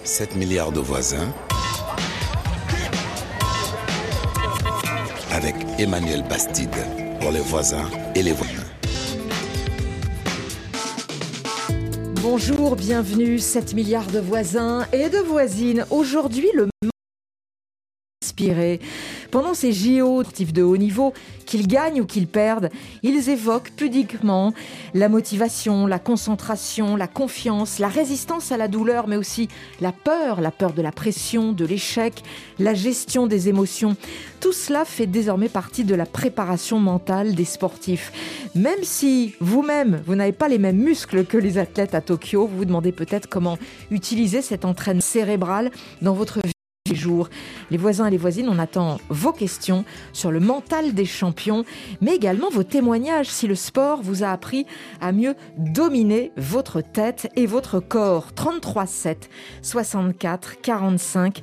7 milliards de voisins avec Emmanuel Bastide pour les voisins et les voisins. Bonjour, bienvenue, 7 milliards de voisins et de voisines. Aujourd'hui, le inspiré. Pendant ces JO de haut niveau, qu'ils gagnent ou qu'ils perdent, ils évoquent pudiquement la motivation, la concentration, la confiance, la résistance à la douleur, mais aussi la peur de la pression, de l'échec, la gestion des émotions. Tout cela fait désormais partie de la préparation mentale des sportifs. Même si vous-même, vous n'avez pas les mêmes muscles que les athlètes à Tokyo, vous vous demandez peut-être comment utiliser cet entraînement cérébral dans votre vie. Les jours. Les voisins et les voisines, on attend vos questions sur le mental des champions, mais également vos témoignages si le sport vous a appris à mieux dominer votre tête et votre corps. 33 7 64 45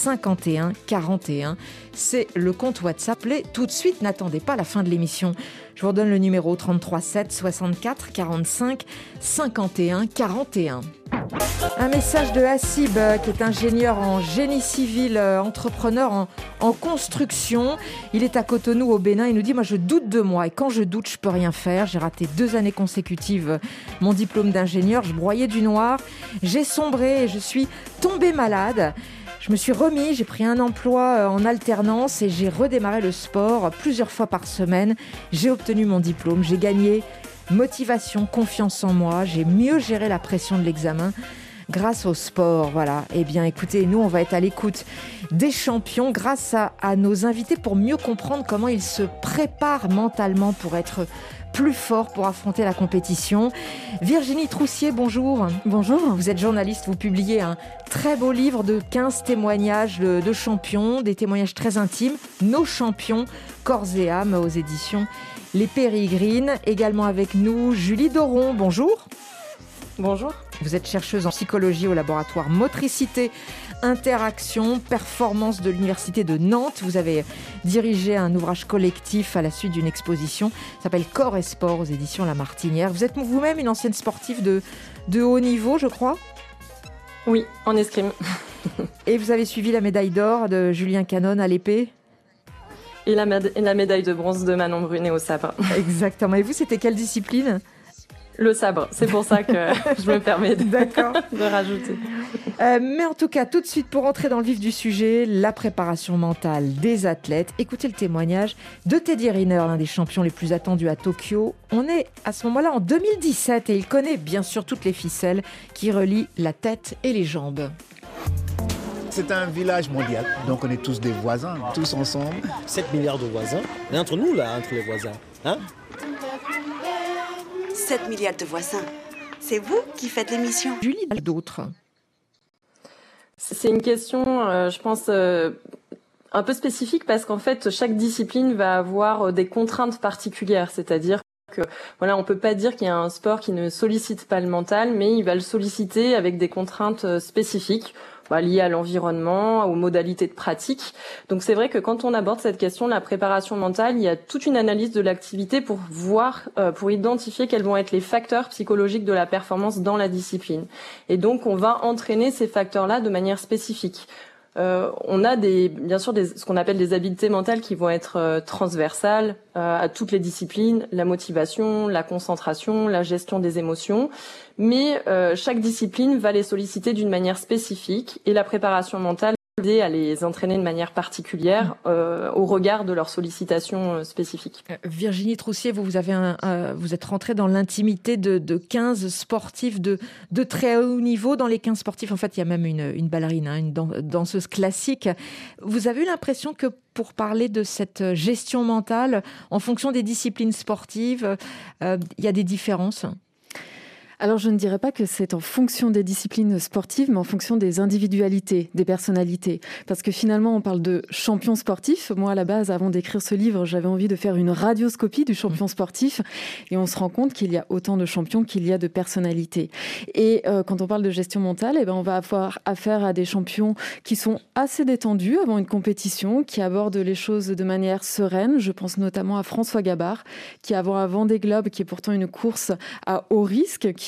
51 41. C'est le compte WhatsApp. Appelez tout de suite, n'attendez pas la fin de l'émission. Je vous redonne le numéro 33 7 64 45 51 41. Un message de Hassib, qui est ingénieur en génie civil, entrepreneur en construction. Il est à Cotonou, au Bénin. Il nous dit « Moi, je doute de moi. Et quand je doute, je peux rien faire. J'ai raté 2 années consécutives mon diplôme d'ingénieur. Je broyais du noir. J'ai sombré et je suis tombé malade. Je me suis remis, j'ai pris un emploi en alternance et j'ai redémarré le sport plusieurs fois par semaine. J'ai obtenu mon diplôme. J'ai gagné motivation, confiance en moi. J'ai mieux géré la pression de l'examen grâce au sport. Voilà. Eh bien, écoutez, nous, on va être à l'écoute des champions grâce à nos invités pour mieux comprendre comment ils se préparent mentalement pour être plus forts pour affronter la compétition. Virginie Troussier, bonjour. Bonjour. Vous êtes journaliste, vous publiez un très beau livre de 15 témoignages de champions, des témoignages très intimes, Nos champions, corps et âme, aux éditions Les Pérégrines. Également avec nous, Julie Doron, bonjour. Bonjour. Vous êtes chercheuse en psychologie au laboratoire Motricité, Interaction, Performance de l'Université de Nantes. Vous avez dirigé un ouvrage collectif à la suite d'une exposition. Ça s'appelle Corps et Sport aux éditions La Martinière. Vous êtes vous-même une ancienne sportive de haut niveau, je crois ? Oui, en escrime. Et vous avez suivi la médaille d'or de Julien Canon à l'épée ? Et la médaille de bronze de Manon Brunet au sabre. Exactement. Et vous, c'était quelle discipline ? Le sabre, c'est pour ça que je me permets de rajouter. Mais en tout cas, tout de suite, pour entrer dans le vif du sujet, la préparation mentale des athlètes. Écoutez le témoignage de Teddy Riner, l'un des champions les plus attendus à Tokyo. On est à ce moment-là en 2017 et il connaît bien sûr toutes les ficelles qui relient la tête et les jambes. C'est un village mondial, donc on est tous des voisins, tous ensemble. 7 milliards de voisins. Et entre nous, là, entre les voisins, hein ? 7 milliards de voisins. C'est vous qui faites l'émission. Julie, d'autres. C'est une question, je pense, un peu spécifique parce qu'en fait, chaque discipline va avoir des contraintes particulières. C'est-à-dire que, voilà, on peut pas dire qu'il y a un sport qui ne sollicite pas le mental, mais il va le solliciter avec des contraintes spécifiques. Liées à l'environnement, aux modalités de pratique. Donc c'est vrai que quand on aborde cette question de la préparation mentale, il y a toute une analyse de l'activité pour voir, pour identifier quels vont être les facteurs psychologiques de la performance dans la discipline. Et donc on va entraîner ces facteurs-là de manière spécifique. On a bien sûr ce qu'on appelle des habiletés mentales qui vont être transversales à toutes les disciplines, la motivation, la concentration, la gestion des émotions. Mais chaque discipline va les solliciter d'une manière spécifique et la préparation mentale va aider à les entraîner de manière particulière au regard de leurs sollicitations spécifiques. Virginie Troussier, vous êtes rentrée dans l'intimité de 15 sportifs de très haut niveau. Dans les 15 sportifs, en fait, il y a même une ballerine, une danseuse classique. Vous avez eu l'impression que pour parler de cette gestion mentale, en fonction des disciplines sportives, il y a des différences ? Alors, je ne dirais pas que c'est en fonction des disciplines sportives, mais en fonction des individualités, des personnalités. Parce que finalement, on parle de champion sportif. Moi, à la base, avant d'écrire ce livre, j'avais envie de faire une radioscopie du champion sportif. Et on se rend compte qu'il y a autant de champions qu'il y a de personnalités. Et quand on parle de gestion mentale, on va avoir affaire à des champions qui sont assez détendus avant une compétition, qui abordent les choses de manière sereine. Je pense notamment à François Gabard, qui avant un Vendée Globe, qui est pourtant une course à haut risque, qui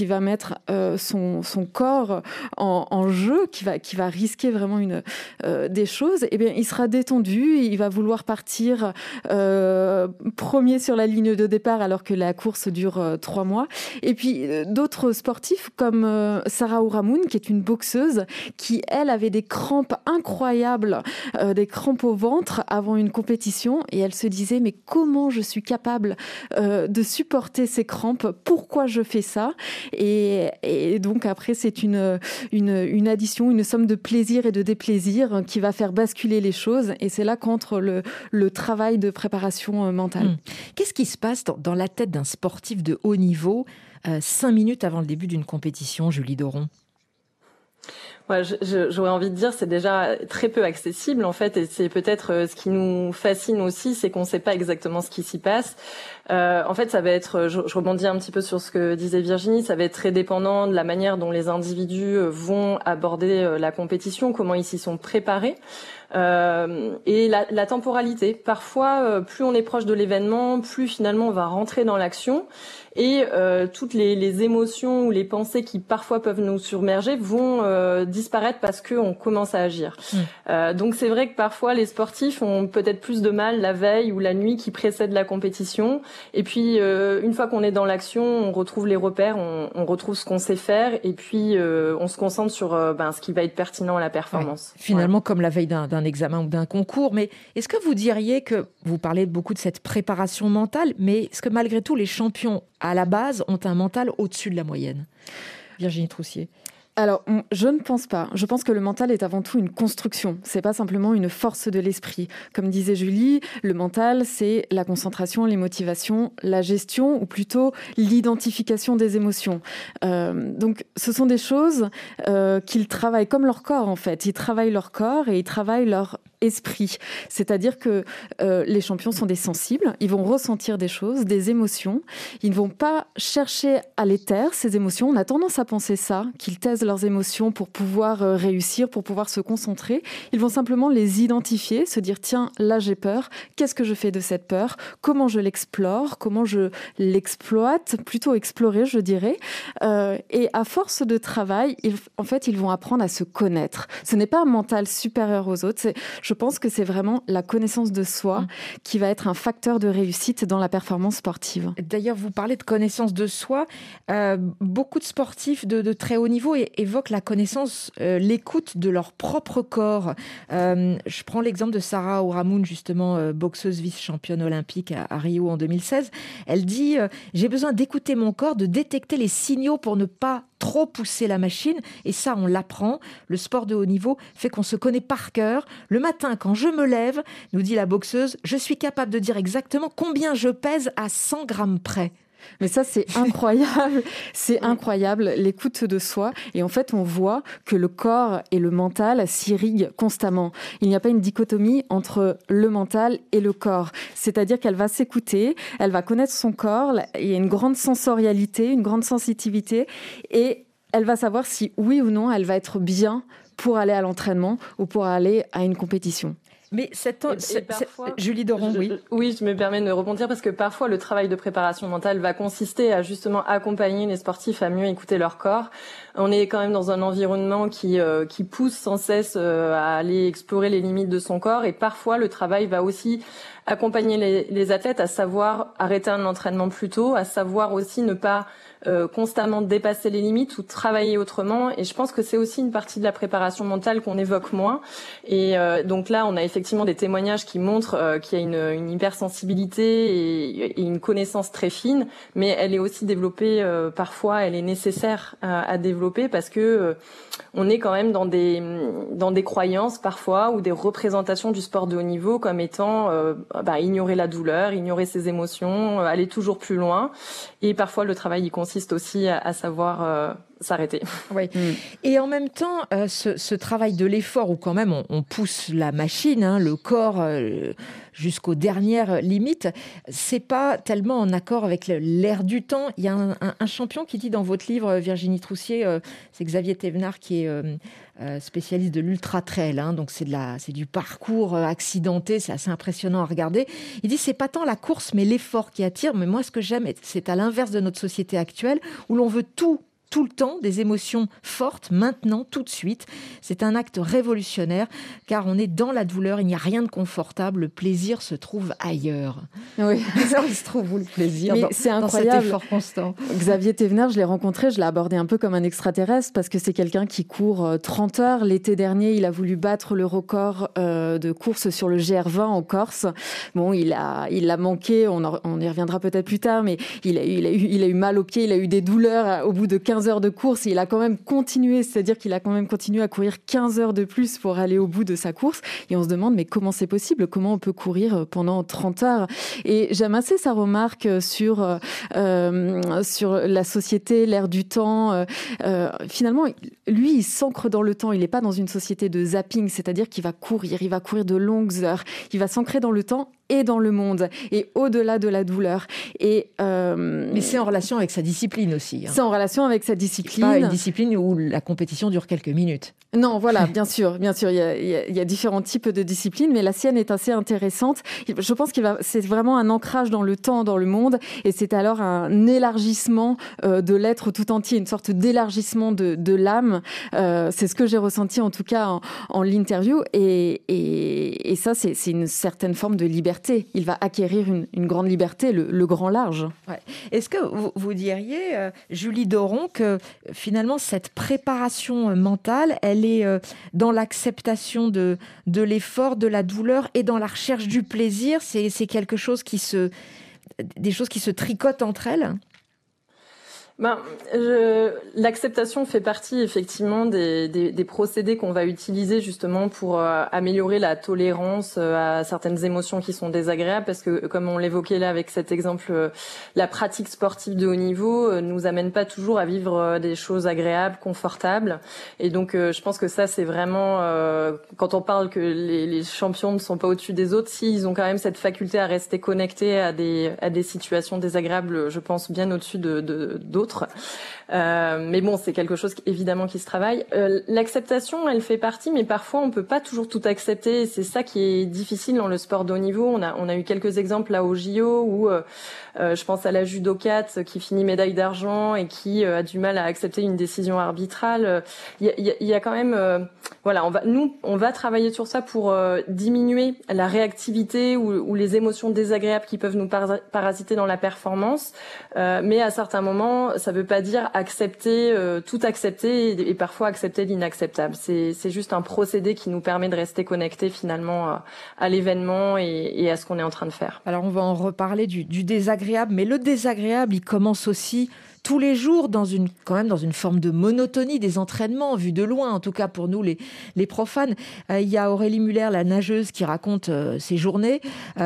qui va mettre son corps en jeu, qui va risquer vraiment des choses, eh bien, il sera détendu, il va vouloir partir premier sur la ligne de départ alors que la course dure 3 mois. Et puis d'autres sportifs comme Sarah Ourahmoune, qui est une boxeuse, qui elle avait des crampes incroyables, des crampes au ventre avant une compétition, et elle se disait mais comment je suis capable de supporter ces crampes, pourquoi je fais ça, et donc après c'est une addition, une somme de plaisir et de déplaisir qui va faire basculer les choses, et c'est là qu'entre le travail de préparation mentale. Qu'est-ce qui se passe dans la tête d'un sportif de haut niveau 5 minutes avant le début d'une compétition, Julie Doron? Ouais, j'aurais envie de dire, c'est déjà très peu accessible en fait, et c'est peut-être ce qui nous fascine aussi, c'est qu'on ne sait pas exactement ce qui s'y passe. En fait, ça va être, je rebondis un petit peu sur ce que disait Virginie, ça va être très dépendant de la manière dont les individus vont aborder la compétition, comment ils s'y sont préparés. Et la temporalité. Parfois, plus on est proche de l'événement, plus finalement on va rentrer dans l'action, et toutes les émotions ou les pensées qui parfois peuvent nous submerger vont disparaître parce qu'on commence à agir. Donc c'est vrai que parfois les sportifs ont peut-être plus de mal la veille ou la nuit qui précède la compétition, et puis une fois qu'on est dans l'action, on retrouve les repères, on retrouve ce qu'on sait faire, et puis on se concentre sur ce qui va être pertinent à la performance. Ouais. Finalement, comme la veille d'un examen ou d'un concours. Mais est-ce que vous diriez que, vous parlez beaucoup de cette préparation mentale, mais est-ce que malgré tout les champions à la base ont un mental au-dessus de la moyenne? Virginie Troussier. Alors, je ne pense pas. Je pense que le mental est avant tout une construction. C'est pas simplement une force de l'esprit. Comme disait Julie, le mental, c'est la concentration, les motivations, la gestion, ou plutôt l'identification des émotions. Donc, ce sont des choses qu'ils travaillent comme leur corps, en fait. Ils travaillent leur corps et ils travaillent leur esprit. C'est-à-dire que les champions sont des sensibles. Ils vont ressentir des choses, des émotions. Ils ne vont pas chercher à les taire, ces émotions. On a tendance à penser ça, qu'ils taisent leurs émotions pour pouvoir réussir, pour pouvoir se concentrer. Ils vont simplement les identifier, se dire tiens, là j'ai peur, qu'est-ce que je fais de cette peur, comment je l'explore, comment je l'exploite, plutôt explorer je dirais, et à force de travail, ils vont apprendre à se connaître. Ce n'est pas un mental supérieur aux autres, je pense que c'est vraiment la connaissance de soi qui va être un facteur de réussite dans la performance sportive. D'ailleurs, vous parlez de connaissance de soi, beaucoup de sportifs de très haut niveau évoquent la connaissance, l'écoute de leur propre corps. Je prends l'exemple de Sarah Ourahmoune, justement, boxeuse vice-championne olympique à Rio en 2016. Elle dit « J'ai besoin d'écouter mon corps, de détecter les signaux pour ne pas trop pousser la machine. » Et ça, on l'apprend. Le sport de haut niveau fait qu'on se connaît par cœur. Le matin, quand je me lève, nous dit la boxeuse, je suis capable de dire exactement combien je pèse à 100 grammes près. Mais ça, c'est incroyable. C'est incroyable, l'écoute de soi. Et en fait, on voit que le corps et le mental s'irriguent constamment. Il n'y a pas une dichotomie entre le mental et le corps. C'est-à-dire qu'elle va s'écouter, elle va connaître son corps. Il y a une grande sensorialité, une grande sensitivité. Et elle va savoir si, oui ou non, elle va être bien pour aller à l'entraînement ou pour aller à une compétition. Mais Julie Doron, oui. Oui, je me permets de rebondir parce que parfois le travail de préparation mentale va consister à justement accompagner les sportifs à mieux écouter leur corps. On est quand même dans un environnement qui pousse sans cesse à aller explorer les limites de son corps, et parfois le travail va aussi accompagner les athlètes à savoir arrêter un entraînement plus tôt, à savoir aussi ne pas constamment dépasser les limites ou travailler autrement. Et je pense que c'est aussi une partie de la préparation mentale qu'on évoque moins. Et donc là, on a effectivement des témoignages qui montrent qu'il y a une hypersensibilité et une connaissance très fine, mais elle est aussi développée parfois, elle est nécessaire à développer parce que on est quand même dans des croyances parfois ou des représentations du sport de haut niveau comme étant ignorer la douleur, ignorer ses émotions, aller toujours plus loin. Et parfois, le travail, il consiste aussi à savoir s'arrêter. Oui. Et en même temps, ce travail de l'effort où quand même on pousse la machine, le corps jusqu'aux dernières limites, c'est pas tellement en accord avec l'air du temps. Il y a un champion qui dit dans votre livre, Virginie Troussier, c'est Xavier Thévenard qui est spécialiste de l'ultra-trail, donc c'est du parcours accidenté, c'est assez impressionnant à regarder. Il dit c'est pas tant la course mais l'effort qui attire, mais moi ce que j'aime, c'est à l'inverse de notre société actuelle où l'on veut tout tout le temps, des émotions fortes, maintenant, tout de suite. C'est un acte révolutionnaire, car on est dans la douleur, il n'y a rien de confortable, le plaisir se trouve ailleurs. Oui. Ça, il se trouve où le plaisir c'est dans incroyable. cet effort constant. Xavier Thévenard, je l'ai rencontré, je l'ai abordé un peu comme un extraterrestre parce que c'est quelqu'un qui court 30 heures. L'été dernier, il a voulu battre le record de course sur le GR20 en Corse. Bon, il l'a manqué, on y reviendra peut-être plus tard, mais il a eu mal aux pieds, il a eu des douleurs au bout de 15 heures de course. Il a quand même continué, c'est-à-dire qu'il a quand même continué à courir 15 heures de plus pour aller au bout de sa course. Et on se demande, mais comment c'est possible? Comment on peut courir pendant 30 heures? Et j'aime assez sa remarque sur la société, l'air du temps. Finalement, lui, il s'ancre dans le temps. Il n'est pas dans une société de zapping, c'est-à-dire qu'il va courir de longues heures. Il va s'ancrer dans le temps et dans le monde, et au-delà de la douleur. Mais c'est en relation avec sa discipline aussi. C'est en relation avec sa discipline. Pas une discipline où la compétition dure quelques minutes. Non, voilà, bien sûr. Il y a différents types de disciplines, mais la sienne est assez intéressante. Je pense c'est vraiment un ancrage dans le temps, dans le monde, et c'est alors un élargissement de l'être tout entier, une sorte d'élargissement de l'âme. C'est ce que j'ai ressenti en tout cas en l'interview, et ça, c'est une certaine forme de liberté. Il va acquérir une grande liberté, le grand large. Ouais. Est-ce que vous diriez, Julie Doron, que finalement cette préparation mentale, elle est dans l'acceptation de l'effort, de la douleur et dans la recherche du plaisir? C'est quelque chose des choses qui se tricotent entre elles? L'acceptation fait partie effectivement des procédés qu'on va utiliser justement pour améliorer la tolérance à certaines émotions qui sont désagréables, parce que comme on l'évoquait là avec cet exemple, la pratique sportive de haut niveau nous amène pas toujours à vivre des choses agréables, confortables, et donc je pense que ça c'est vraiment quand on parle que les champions ne sont pas au-dessus des autres, ils ont quand même cette faculté à rester connectés à des situations désagréables, je pense bien au-dessus d'autres. Mais bon, c'est quelque chose évidemment qui se travaille. L'acceptation, elle fait partie, mais parfois on peut pas toujours tout accepter. Et c'est ça qui est difficile dans le sport de haut niveau. On a eu quelques exemples là au JO où je pense à la judokate qui finit médaille d'argent et qui a du mal à accepter une décision arbitrale. Il y a quand même, on va travailler sur ça pour diminuer la réactivité ou les émotions désagréables qui peuvent nous parasiter dans la performance. Mais à certains moments, ça veut pas dire tout accepter et parfois accepter l'inacceptable. C'est juste un procédé qui nous permet de rester connectés finalement à l'événement et à ce qu'on est en train de faire. Alors on va en reparler du désagréable, mais le désagréable, il commence aussi tous les jours quand même dans une forme de monotonie des entraînements, vu de loin, en tout cas pour nous les profanes. Il y a Aurélie Muller, la nageuse, qui raconte ses journées.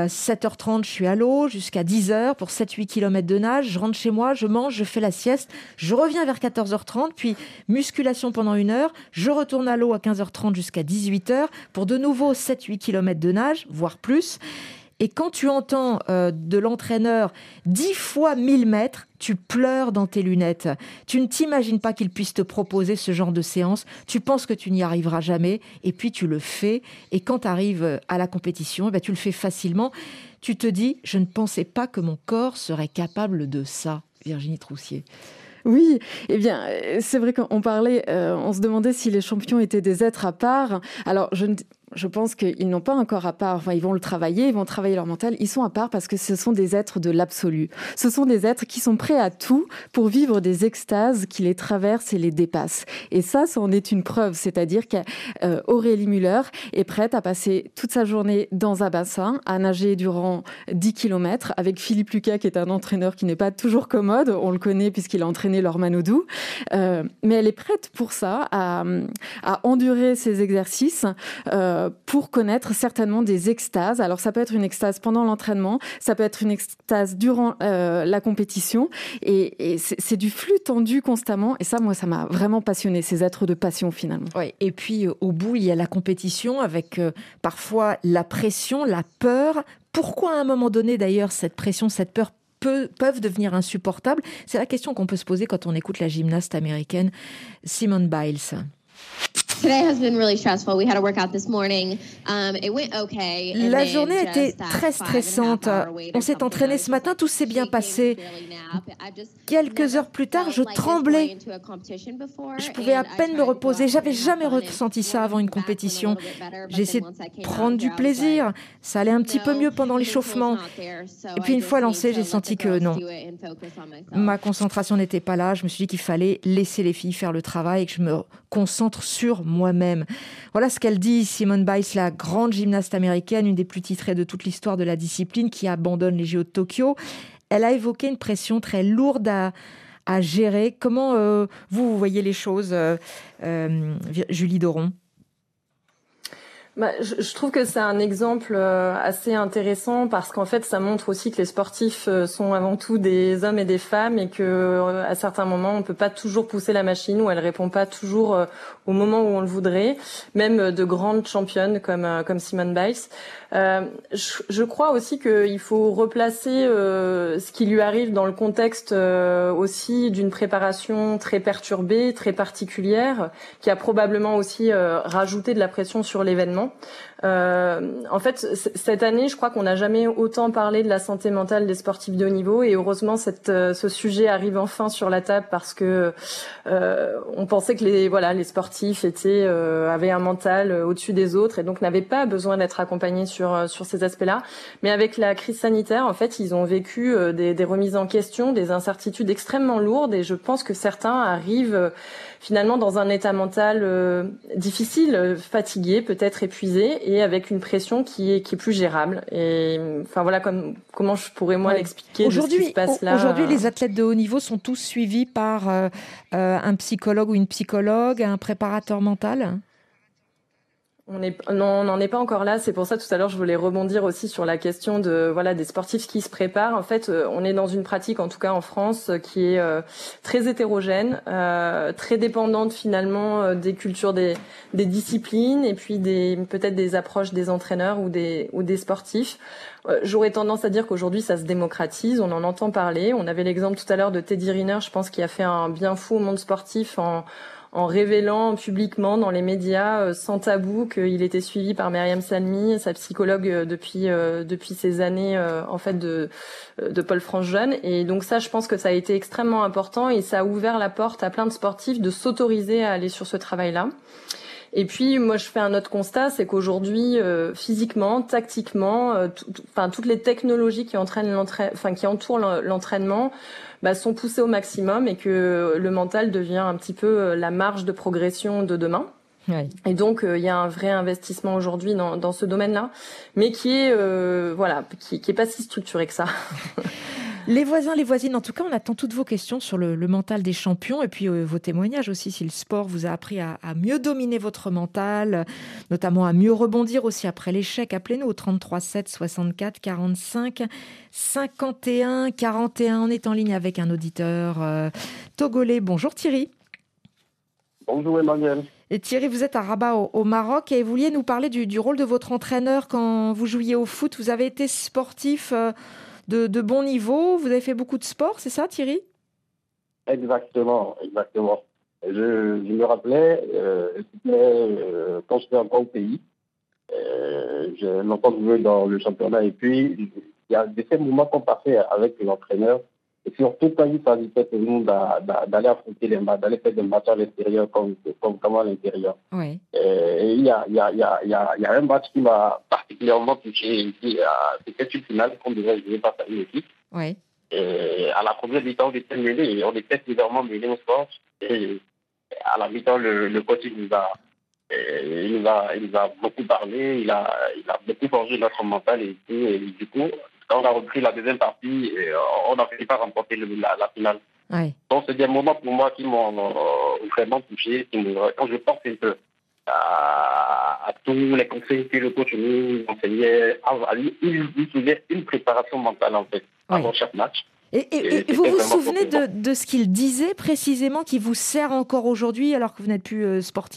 7h30, je suis à l'eau, jusqu'à 10h pour 7-8 km de nage. Je rentre chez moi, je mange, je fais la sieste. Je reviens vers 14h30, puis musculation pendant 1 heure. Je retourne à l'eau à 15h30 jusqu'à 18h pour de nouveau 7-8 km de nage, voire plus. Et quand tu entends de l'entraîneur 10 fois 1000 mètres, tu pleures dans tes lunettes. Tu ne t'imagines pas qu'il puisse te proposer ce genre de séance. Tu penses que tu n'y arriveras jamais, et puis tu le fais. Et quand tu arrives à la compétition, tu le fais facilement. Tu te dis, je ne pensais pas que mon corps serait capable de ça. Virginie Troussier. Oui, eh bien, c'est vrai qu'on parlait, on se demandait si les champions étaient des êtres à part. Alors, je pense qu'ils n'ont pas un corps à part. Enfin, ils vont le travailler, ils vont travailler leur mental. Ils sont à part parce que ce sont des êtres de l'absolu. Ce sont des êtres qui sont prêts à tout pour vivre des extases qui les traversent et les dépassent. Et ça en est une preuve. C'est-à-dire qu'Aurélie Muller est prête à passer toute sa journée dans un bassin, à nager durant 10 km avec Philippe Lucas, qui est un entraîneur qui n'est pas toujours commode. On le connaît puisqu'il a entraîné Laure Manodou. Mais elle est prête pour ça, à endurer ces exercices, pour connaître certainement des extases. Alors ça peut être une extase pendant l'entraînement, ça peut être une extase durant la compétition, et c'est du flux tendu constamment, et ça, moi, ça m'a vraiment passionné, ces êtres de passion finalement. Oui, et puis au bout, il y a la compétition avec parfois la pression, la peur. Pourquoi à un moment donné d'ailleurs cette pression, cette peur peuvent devenir insupportables? C'est la question qu'on peut se poser quand on écoute la gymnaste américaine Simone Biles. La journée était très stressante. On s'est entraîné ce matin, tout s'est bien passé. Quelques heures plus tard, je tremblais. Je pouvais à peine me reposer. J'avais jamais ressenti ça avant une compétition. J'ai essayé de prendre du plaisir. Ça allait un petit peu mieux pendant l'échauffement. Et puis une fois lancé, j'ai senti que non. Ma concentration n'était pas là. Je me suis dit qu'il fallait laisser les filles faire le travail et que je me concentre sur moi-même. Voilà ce qu'elle dit, Simone Biles, la grande gymnaste américaine, une des plus titrées de toute l'histoire de la discipline, qui abandonne les JO de Tokyo. Elle a évoqué une pression très lourde à gérer. Comment vous voyez les choses, Julie Doron ? Je trouve que c'est un exemple assez intéressant parce qu'en fait, ça montre aussi que les sportifs sont avant tout des hommes et des femmes et que à certains moments, on peut pas toujours pousser la machine ou elle répond pas toujours au moment où on le voudrait. Même de grandes championnes comme Simone Biles. Je crois aussi qu'il faut replacer ce qui lui arrive dans le contexte aussi d'une préparation très perturbée, très particulière, qui a probablement aussi rajouté de la pression sur l'événement. En fait, cette année, je crois qu'on n'a jamais autant parlé de la santé mentale des sportifs de haut niveau et heureusement, ce sujet arrive enfin sur la table parce que on pensait que les sportifs avaient un mental au-dessus des autres et donc n'avaient pas besoin d'être accompagnés sur ces aspects-là. Mais avec la crise sanitaire, en fait, ils ont vécu des remises en question, des incertitudes extrêmement lourdes et je pense que certains arrivent finalement dans un état mental difficile, fatigué, peut-être épuisé et avec une pression qui est plus gérable. Et enfin voilà comment je pourrais l'expliquer de ce qui se passe là. Aujourd'hui, les athlètes de haut niveau sont tous suivis par un psychologue ou une psychologue, un préparateur mental ? On n'en est pas encore là. C'est pour ça, tout à l'heure, je voulais rebondir aussi sur la question des sportifs qui se préparent. En fait, on est dans une pratique, en tout cas en France, qui est très hétérogène, très dépendante finalement des cultures des disciplines et puis peut-être des approches des entraîneurs ou des sportifs. J'aurais tendance à dire qu'aujourd'hui, ça se démocratise. On en entend parler. On avait l'exemple tout à l'heure de Teddy Riner, je pense, qui a fait un bien fou au monde sportif en révélant publiquement dans les médias sans tabou qu'il était suivi par Myriam Salmi, sa psychologue depuis ces années en fait de Paul France-Jeune. Et donc ça, je pense que ça a été extrêmement important et ça a ouvert la porte à plein de sportifs de s'autoriser à aller sur ce travail-là. Et puis moi, je fais un autre constat, c'est qu'aujourd'hui, physiquement, tactiquement, toutes les technologies qui entourent l'entraînement sont poussées au maximum et que le mental devient un petit peu la marge de progression de demain. Oui. Et donc il y a un vrai investissement aujourd'hui dans ce domaine-là, mais qui est pas si structuré que ça. Les voisins, les voisines, en tout cas, on attend toutes vos questions sur le mental des champions et puis vos témoignages aussi, si le sport vous a appris à mieux dominer votre mental, notamment à mieux rebondir aussi après l'échec. Appelez-nous au 33 7 64 45 51 41. On est en ligne avec un auditeur togolais. Bonjour Thierry. Bonjour Emmanuel. Et Thierry, vous êtes à Rabat au Maroc et vous vouliez nous parler du rôle de votre entraîneur quand vous jouiez au foot. Vous avez été sportif de bon niveau, vous avez fait beaucoup de sport, c'est ça Thierry ? Exactement. Je me rappelais, quand j'étais encore au pays, j'ai longtemps joué dans le championnat et puis il y a ces moments qu'on passait avec l'entraîneur et surtout quand il s'agissait pour nous d'aller affronter les matchs, d'aller faire des matchs à l'extérieur comme à l'intérieur. Oui. Et il y a un match qui m'a particulièrement touché. C'était une finale qu'on devait jouer face à une équipe. Oui. Et à la première mi-temps, on était mêlés. On était sévèrement mêlés au sport. Et à la mi-temps, le coach il nous a beaucoup parlé. Il a beaucoup forgé notre mental et tout. Et du coup, quand on a repris la deuxième partie, on a fini par remporter la finale. Oui. Donc, c'est des moments pour moi qui m'ont vraiment touché. Quand je pense un peu à tous les conseils que le coach nous enseignait, il faisait une préparation mentale, en fait, avant chaque match. Et vous vous souvenez de ce qu'il disait précisément qui vous sert encore aujourd'hui alors que vous n'êtes plus sportif ?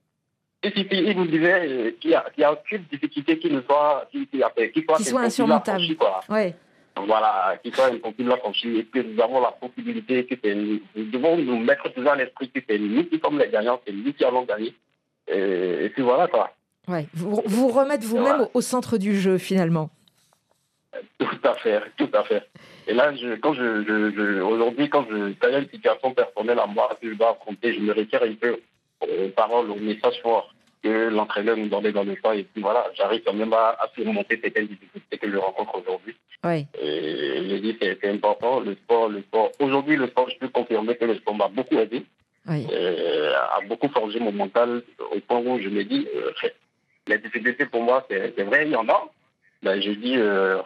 Il nous disait qu'il n'y a aucune difficulté qui soit insurmontable. Oui. Voilà, qui soit impossible à franchir et que nous avons la possibilité, nous devons nous mettre toujours à l'esprit que c'est nous qui sommes les gagnants, c'est nous qui allons gagner. Et puis voilà, quoi. Ouais. Vous remettre vous-même Voilà. au centre du jeu, finalement. Tout à fait, tout à fait. Et là, aujourd'hui, quand il y a une situation personnelle à moi que je dois affronter, je me retire un peu aux paroles, aux messages forts que l'entraîneur nous donnait dans le temps. Et puis voilà, j'arrive quand même à surmonter certaines difficultés que je rencontre aujourd'hui. Oui. Et je dis que c'est important. Le sport. Aujourd'hui, le sport, je peux confirmer que le sport m'a beaucoup aidé, Oui. a beaucoup forgé mon mental au point où je me dis, les difficultés pour moi, c'est vrai, il y en a. Mais je dis,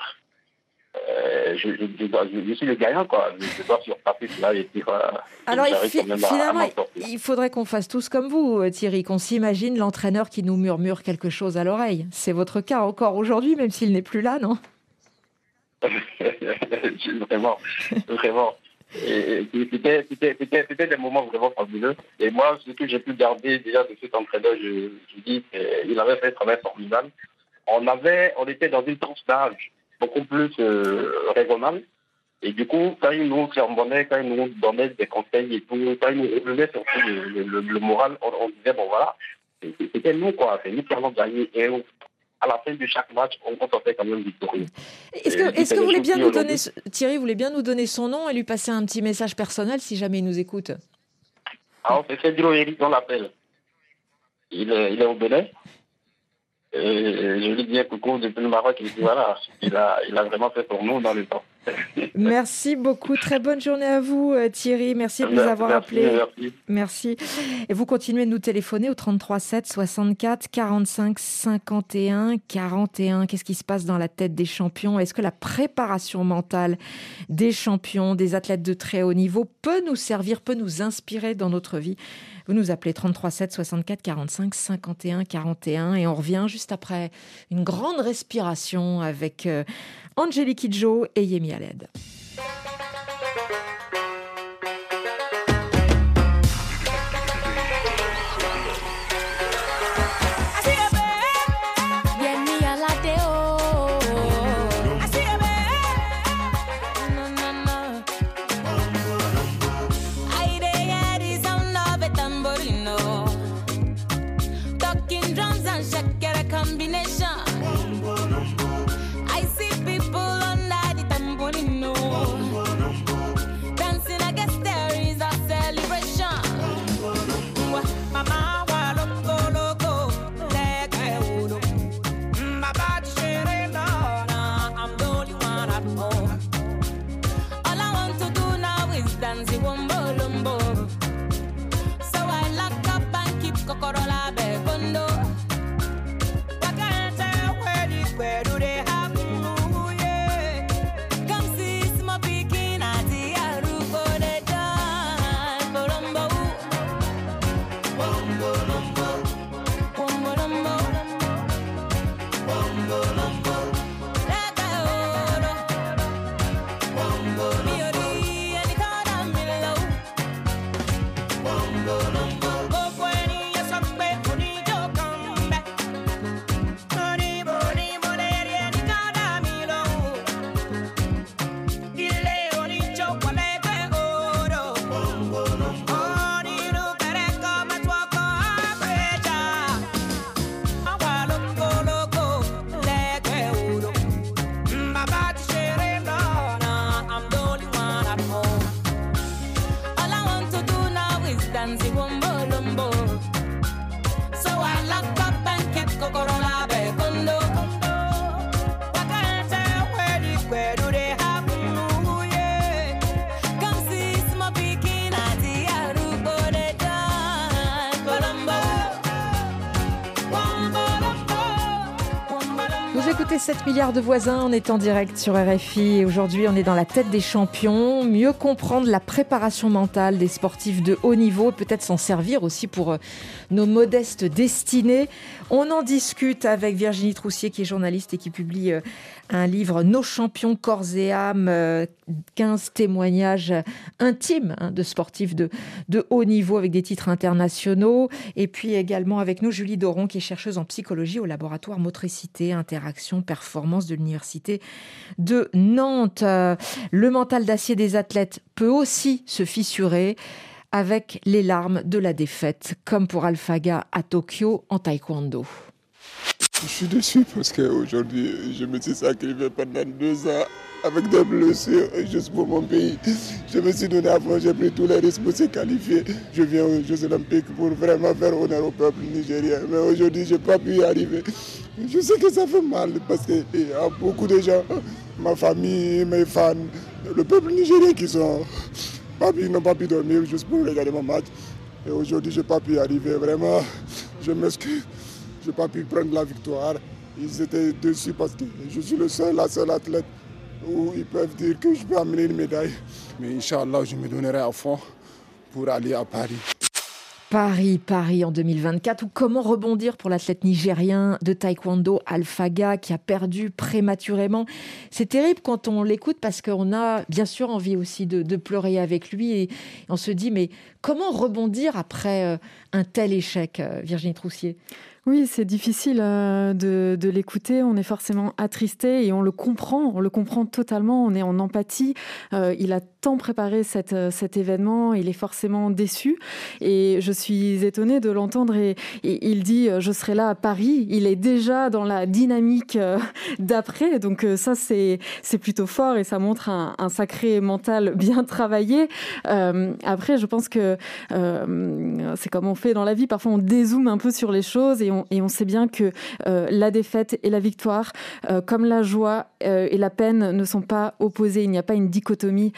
je suis le gagnant, quoi. Je dois surpasser cela et puis voilà. Alors, J'arrive quand même à finalement, m'en sortir. il faudrait qu'on fasse tous comme vous, Thierry, qu'on s'imagine l'entraîneur qui nous murmure quelque chose à l'oreille. C'est votre cas encore aujourd'hui, même s'il n'est plus là, non? Vraiment, vraiment. Et c'était des moments vraiment fabuleux. Et moi, ce que j'ai pu garder déjà de cet entraîneur, je dis qu'il avait fait un travail formidable. On était dans une tranche d'âge beaucoup plus raisonnable. Et du coup, quand il nous sermonnait, quand il nous donnait des conseils et tout, quand il nous relevait surtout le moral, on disait, bon voilà, c'était nous, quoi. C'est nous qui allons gagner. Et à la fin de chaque match, on sortait quand même victorieux. Est-ce que vous voulez bien nous donner, Thierry, vous voulez bien nous donner son nom et lui passer un petit message personnel si jamais il nous écoute? Alors, c'est Cédro Eric, on l'appelle. Il est au Bénin. Et je lui dis un coucou depuis le Maroc. Il dit voilà, il a vraiment fait pour nous dans le temps. Merci beaucoup. Très bonne journée à vous, Thierry. Merci de nous avoir appelés. Merci. Et vous continuez de nous téléphoner au 33 7 64 45 51 41. Qu'est-ce qui se passe dans la tête des champions? Est-ce que la préparation mentale des champions, des athlètes de très haut niveau peut nous servir, peut nous inspirer dans notre vie? Vous nous appelez 33 7 64 45 51 41 et on revient juste après une grande respiration avec Angélique Kidjo et Yemi Aled. Écoutez 7 milliards de voisins, on est en direct sur RFI et aujourd'hui on est dans la tête des champions, mieux comprendre la préparation mentale des sportifs de haut niveau, peut-être s'en servir aussi pour nos modestes destinées. On en discute avec Virginie Troussier qui est journaliste et qui publie un livre Nos champions corps et âme, 15 témoignages intimes de sportifs de haut niveau avec des titres internationaux. Et puis également avec nous Julie Doron qui est chercheuse en psychologie au laboratoire Motricité, Interaction, Performance de l'Université de Nantes. Le mental d'acier des athlètes peut aussi se fissurer. avec les larmes de la défaite, comme pour Alphaga à Tokyo en taekwondo. Je suis déçu parce qu'aujourd'hui, je me suis sacrifié pendant 2 ans avec des blessures juste pour mon pays. Je me suis donné à fond, j'ai pris tous les risques pour se qualifier. Je viens aux Jeux Olympiques pour vraiment faire honneur au peuple nigérien. Mais aujourd'hui, je n'ai pas pu y arriver. Je sais que ça fait mal parce qu'il y a beaucoup de gens, ma famille, mes fans, le peuple nigérien qui n'ont pas pu dormir juste pour regarder mon match. Et aujourd'hui, je n'ai pas pu y arriver. Vraiment, je m'excuse. Je n'ai pas pu prendre la victoire. Ils étaient déçus parce que je suis la seule athlète où ils peuvent dire que je peux amener une médaille. Mais Inch'Allah, je me donnerai à fond pour aller à Paris. Paris en 2024, ou comment rebondir pour l'athlète nigérien de taekwondo Alphaga qui a perdu prématurément. C'est terrible quand on l'écoute parce qu'on a bien sûr envie aussi de pleurer avec lui et on se dit mais comment rebondir après un tel échec, Virginie Troussier ? Oui, c'est difficile de l'écouter. On est forcément attristé et on le comprend totalement. On est en empathie. Il a tant préparé cet événement, il est forcément déçu. Et je suis étonnée de l'entendre. Et il dit « je serai là à Paris ». Il est déjà dans la dynamique d'après. Donc ça, c'est plutôt fort et ça montre un sacré mental bien travaillé. Après, je pense que c'est comme on fait dans la vie. Parfois, on dézoome un peu sur les choses et on sait bien que la défaite et la victoire, comme la joie et la peine, ne sont pas opposées. Il n'y a pas une dichotomie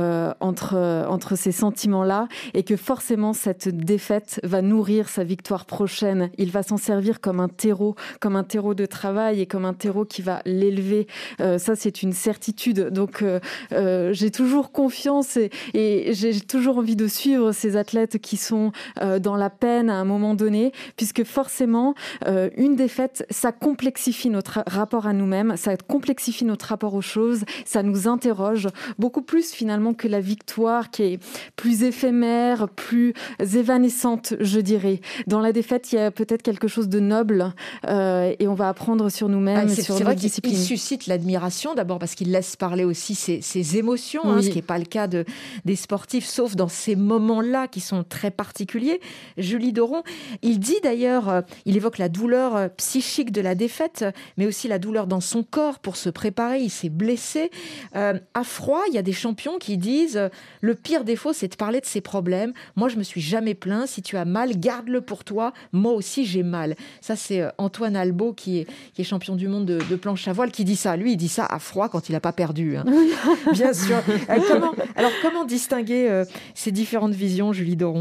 entre ces sentiments-là et que forcément cette défaite va nourrir sa victoire prochaine. Il va s'en servir comme un terreau de travail et comme un terreau qui va l'élever. Ça, c'est une certitude. Donc, j'ai toujours confiance et j'ai toujours envie de suivre ces athlètes qui sont dans la peine à un moment donné, puisque forcément, une défaite, ça complexifie notre rapport à nous-mêmes, ça complexifie notre rapport aux choses, ça nous interroge beaucoup plus finalement que la victoire qui est plus éphémère, plus évanescente, je dirais. Dans la défaite, il y a peut-être quelque chose de noble et on va apprendre sur nous-mêmes et sur notre discipline. Il suscite l'admiration d'abord parce qu'il laisse parler aussi ses émotions, ce qui n'est pas le cas des sportifs, sauf dans ces moments-là qui sont très particuliers. Julie Doron, il dit d'ailleurs, il évoque la douleur psychique de la défaite, mais aussi la douleur dans son corps pour se préparer. Il s'est blessé. À froid, il y a des champions qui disent le pire défaut, c'est de parler de ses problèmes. Moi, je me suis jamais plaint. Si tu as mal, garde-le pour toi. Moi aussi, j'ai mal. Ça, c'est Antoine Albo qui est champion du monde de planche à voile qui dit ça. Lui, il dit ça à froid quand il n'a pas perdu. Bien sûr. Comment distinguer ces différentes visions, Julie Doron ?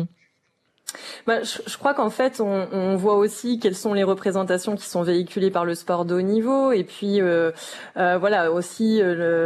Je crois qu'en fait, on voit aussi quelles sont les représentations qui sont véhiculées par le sport de haut niveau, et puis voilà aussi,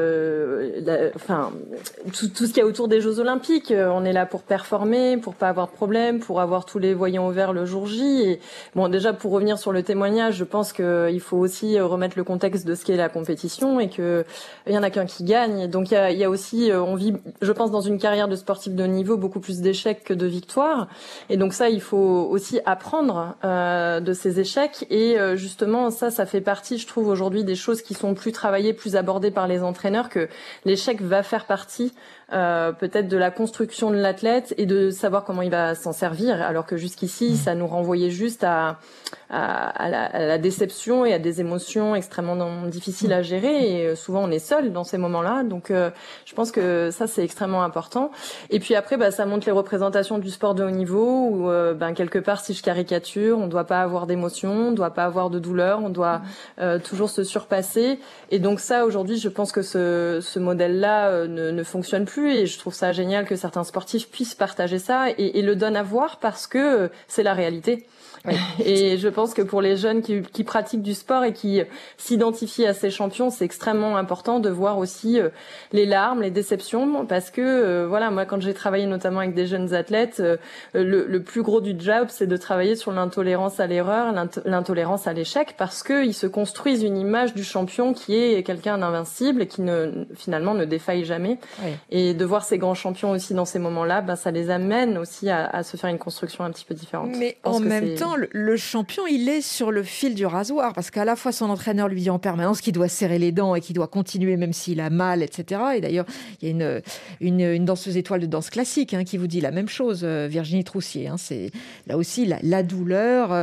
tout ce qu'il y a autour des Jeux Olympiques. On est là pour performer, pour pas avoir de problème, pour avoir tous les voyants au vert le jour J. Et bon, déjà pour revenir sur le témoignage, je pense qu'il faut aussi remettre le contexte de ce qu'est la compétition et que il y en a qu'un qui gagne. Donc il y a aussi, on vit, je pense, dans une carrière de sportif de haut niveau beaucoup plus d'échecs que de victoires. Et donc ça, il faut aussi apprendre de ces échecs. Et justement, ça fait partie, je trouve, aujourd'hui des choses qui sont plus travaillées, plus abordées par les entraîneurs, que l'échec va faire partie peut-être de la construction de l'athlète et de savoir comment il va s'en servir, alors que jusqu'ici, ça nous renvoyait juste à la déception et à des émotions extrêmement difficiles à gérer. Et souvent, on est seul dans ces moments-là. Donc, je pense que ça, c'est extrêmement important. Et puis après, ça montre les représentations du sport de haut niveau où, quelque part, si je caricature, on ne doit pas avoir d'émotion, on ne doit pas avoir de douleur, on doit toujours se surpasser. Et donc ça, aujourd'hui, je pense que ce modèle-là ne fonctionne plus. Et je trouve ça génial que certains sportifs puissent partager ça et le donnent à voir parce que c'est la réalité. Oui. Et je pense que pour les jeunes qui pratiquent du sport et qui s'identifient à ces champions, c'est extrêmement important de voir aussi les larmes, les déceptions, parce que voilà, moi quand j'ai travaillé notamment avec des jeunes athlètes, le plus gros du job, c'est de travailler sur l'intolérance à l'erreur, l'intolérance à l'échec, parce que ils se construisent une image du champion qui est quelqu'un d'invincible et qui finalement ne défaille jamais. Oui. Et de voir ces grands champions aussi dans ces moments-là, ça les amène aussi à se faire une construction un petit peu différente. Mais en même temps, le champion, il est sur le fil du rasoir, parce qu'à la fois son entraîneur lui dit en permanence qu'il doit serrer les dents et qu'il doit continuer même s'il a mal, etc. Et d'ailleurs, il y a une danseuse étoile de danse classique qui vous dit la même chose, Virginie Troussier. C'est là aussi la douleur,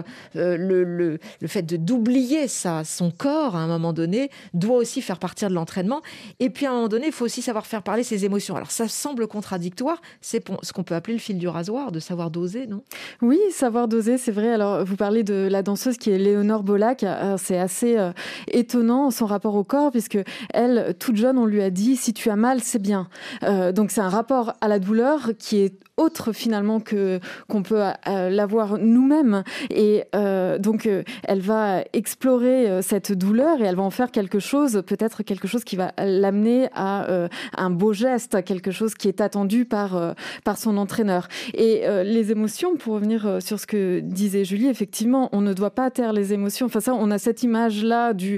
le fait d'oublier son corps à un moment donné doit aussi faire partir de l'entraînement. Et puis à un moment donné, il faut aussi savoir faire parler ses émotions. Alors ça semble contradictoire, c'est ce qu'on peut appeler le fil du rasoir, de savoir doser, non ? Oui, savoir doser, c'est vrai. Alors vous parlez de la danseuse qui est Léonore Bollac. C'est assez étonnant son rapport au corps, puisque elle, toute jeune, on lui a dit si tu as mal, c'est bien. Donc c'est un rapport à la douleur qui est autre finalement qu'on peut l'avoir nous-mêmes. Et donc elle va explorer cette douleur et elle va en faire quelque chose, peut-être quelque chose qui va l'amener à un beau geste, quelque chose qui est attendu par son entraîneur. Et les émotions, pour revenir sur ce que disait Julie, effectivement, on ne doit pas taire les émotions. Enfin ça, on a cette image-là du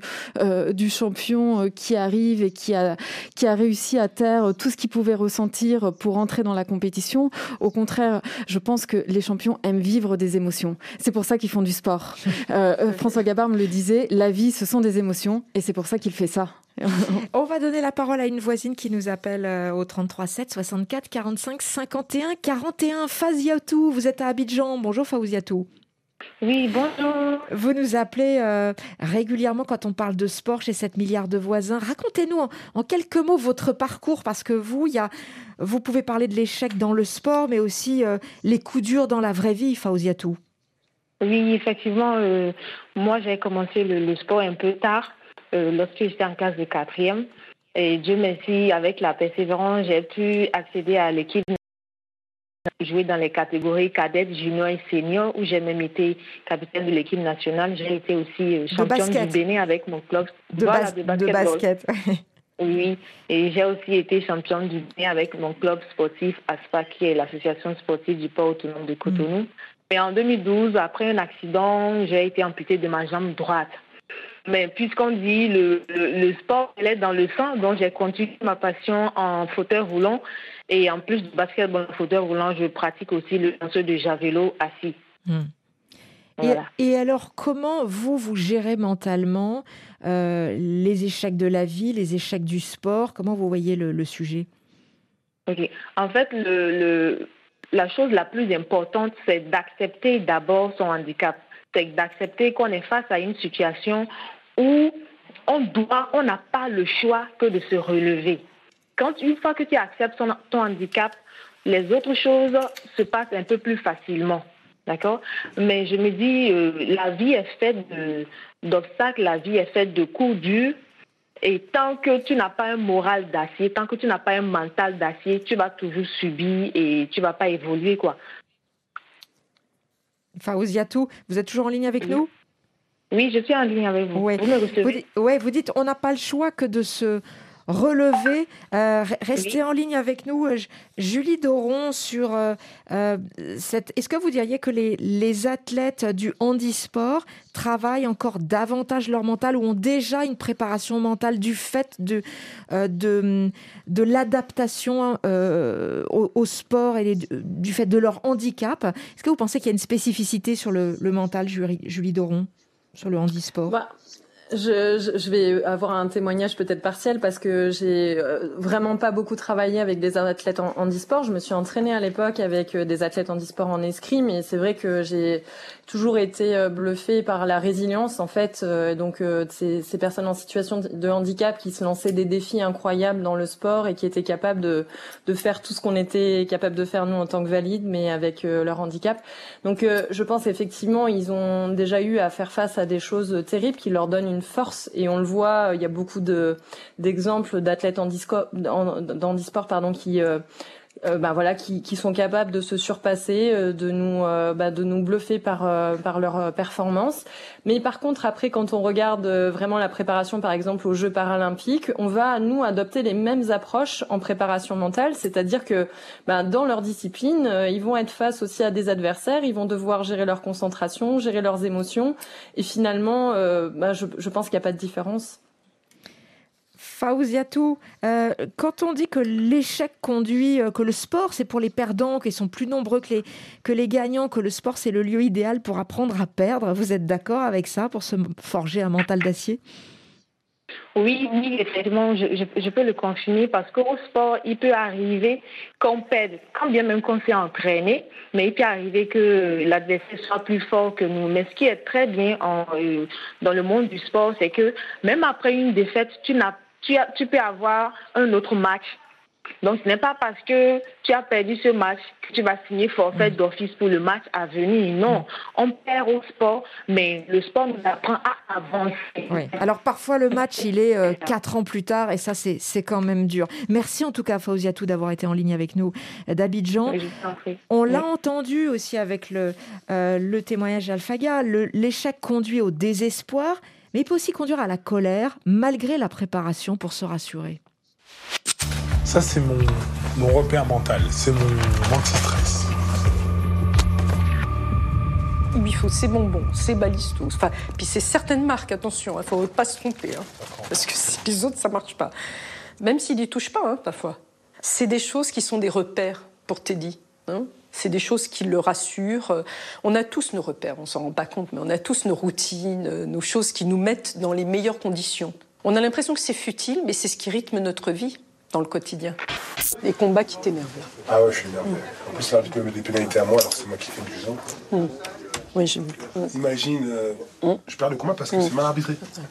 champion qui arrive et qui a réussi à taire tout ce qu'il pouvait ressentir pour entrer dans la compétition. Au contraire, je pense que les champions aiment vivre des émotions. C'est pour ça qu'ils font du sport. François Gabard me le disait, la vie, ce sont des émotions, et c'est pour ça qu'il fait ça. On va donner la parole à une voisine qui nous appelle au 33 7 64 45 51 41. Fauziatou, vous êtes à Abidjan. Bonjour Fauziatou. Oui, bonjour. Vous nous appelez régulièrement quand on parle de sport chez 7 milliards de voisins. Racontez-nous en quelques mots votre parcours, parce que vous pouvez parler de l'échec dans le sport, mais aussi les coups durs dans la vraie vie, Fauziatou. Oui, effectivement, moi j'ai commencé le sport un peu tard, lorsque j'étais en classe de 4e. Et Dieu merci, avec la persévérance, j'ai pu accéder à l'équipe, jouer dans les catégories cadettes, juniors et seniors, où j'ai même été capitaine de l'équipe nationale. J'ai été aussi championne du Bénin avec mon club de basket. Oui, et j'ai aussi été championne du Bénin avec mon club sportif ASPA, qui est l'association sportive du port autonome de Cotonou. Mais en 2012, après un accident, j'ai été amputée de ma jambe droite. Mais puisqu'on dit le sport, elle est dans le sang, donc j'ai continué ma passion en fauteuil roulant. Et en plus du basketball en fauteuil roulant, je pratique aussi le lancer de javelot assis. Voilà. Et alors, comment vous gérez mentalement les échecs de la vie, les échecs du sport ? Comment vous voyez le sujet ? Ok. En fait, la chose la plus importante, c'est d'accepter d'abord son handicap. C'est d'accepter qu'on est face à une situation où on n'a pas le choix que de se relever. Une fois que tu acceptes ton handicap, les autres choses se passent un peu plus facilement. D'accord ? Mais je me dis, la vie est faite d'obstacles, la vie est faite de coups durs. Et tant que tu n'as pas un moral d'acier, tant que tu n'as pas un mental d'acier, tu vas toujours subir et tu ne vas pas évoluer, quoi. Fauziatou, vous êtes toujours en ligne avec nous ? Oui, je suis en ligne avec vous. Ouais. Vous me recevez ? Vous dites on n'a pas le choix que de se relever. Restez en ligne avec nous. Julie Doron, sur est-ce que vous diriez que les athlètes du handisport travaillent encore davantage leur mental ou ont déjà une préparation mentale du fait de l'adaptation au sport et du fait de leur handicap ? Est-ce que vous pensez qu'il y a une spécificité sur le mental, Julie Doron, sur le handisport ? Je vais avoir un témoignage peut-être partiel parce que j'ai vraiment pas beaucoup travaillé avec des athlètes en handisport. Je me suis entraînée à l'époque avec des athlètes handisport en escrime, et c'est vrai que j'ai toujours été bluffée par la résilience en fait. Donc ces personnes en situation de handicap qui se lançaient des défis incroyables dans le sport et qui étaient capables de faire tout ce qu'on était capable de faire nous en tant que valides, mais avec leur handicap. Donc je pense effectivement ils ont déjà eu à faire face à des choses terribles qui leur donnent une force, et on le voit, il y a beaucoup d'exemples d'athlètes handisport qui sont capables de se surpasser, de nous bluffer par leur performance. Mais par contre, après, quand on regarde vraiment la préparation, par exemple, aux Jeux paralympiques, on va, nous, adopter les mêmes approches en préparation mentale, c'est-à-dire que dans leur discipline, ils vont être face aussi à des adversaires, ils vont devoir gérer leur concentration, gérer leurs émotions, et finalement, je pense qu'il n'y a pas de différence. Fawziatou, quand on dit que l'échec conduit, que le sport c'est pour les perdants, qu'ils sont plus nombreux que les gagnants, que le sport c'est le lieu idéal pour apprendre à perdre, vous êtes d'accord avec ça, pour se forger un mental d'acier ? Oui, effectivement, je peux le confirmer parce qu'au sport, il peut arriver qu'on perde, quand bien même qu'on s'est entraîné, mais il peut arriver que l'adversaire soit plus fort que nous. Mais ce qui est très bien dans le monde du sport, c'est que même après une défaite, tu peux avoir un autre match. Donc, ce n'est pas parce que tu as perdu ce match que tu vas signer forfait d'office pour le match à venir. Non, on perd au sport, mais le sport nous apprend à avancer. Oui. Alors, parfois, le match, il est 4 ans plus tard, et ça, c'est quand même dur. Merci en tout cas, Fawziatou, d'avoir été en ligne avec nous d'Abidjan. Oui, on l'a entendu aussi avec le témoignage d'Alphaga. L'échec conduit au désespoir, mais il peut aussi conduire à la colère, malgré la préparation pour se rassurer. Ça, c'est mon repère mental, c'est mon anti-stress. Il lui faut ses bonbons, ses balistos, puis c'est certaines marques, attention, il ne faut pas se tromper, parce que les autres, ça ne marche pas. Même s'il n'y touche pas, parfois. C'est des choses qui sont des repères pour Teddy. C'est des choses qui le rassurent. On a tous nos repères, on ne s'en rend pas compte, mais on a tous nos routines, nos choses qui nous mettent dans les meilleures conditions. On a l'impression que c'est futile, mais c'est ce qui rythme notre vie dans le quotidien. Les combats qui t'énervent. Ah ouais, je suis énervé. En plus, l'arbitre me met des pénalités à moi, alors c'est moi qui fais le jugement. Oui, j'ai vu. Imagine, je perds le combat parce que c'est mal arbitré.